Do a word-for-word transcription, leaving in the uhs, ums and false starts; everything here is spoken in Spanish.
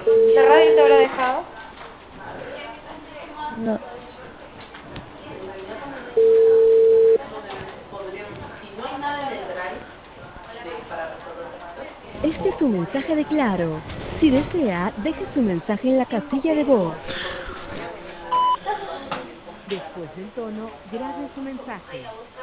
¿La radio te habrá dejado? No. Este es un mensaje de Claro. Si desea, deje su mensaje en la casilla de voz. Después del tono, grabe su mensaje.